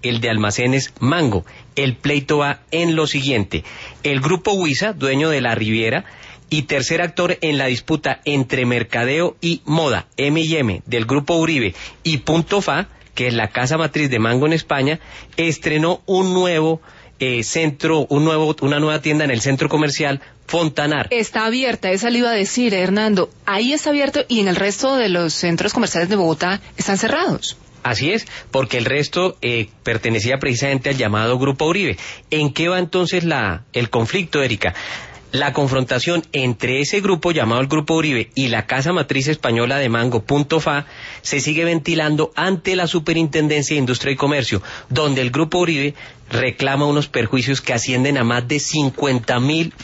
el de Almacenes Mango. El pleito va en lo siguiente: el grupo Huiza, dueño de La Riviera, y tercer actor en la disputa entre Mercadeo y Moda, M&M, del grupo Uribe, y Punto Fa, que es la casa matriz de Mango en España, estrenó un nuevo una nueva tienda en el centro comercial Fontanar. Está abierta, esa le iba a decir, Hernando. Ahí está abierto y en el resto de los centros comerciales de Bogotá están cerrados. Así es, porque el resto pertenecía precisamente al llamado Grupo Uribe. ¿En qué va entonces el conflicto, Erika? La confrontación entre ese grupo llamado el Grupo Uribe y la casa matriz española de Mango, Punto Fa, se sigue ventilando ante la Superintendencia de Industria y Comercio, donde el Grupo Uribe reclama unos perjuicios que ascienden a más de 50.000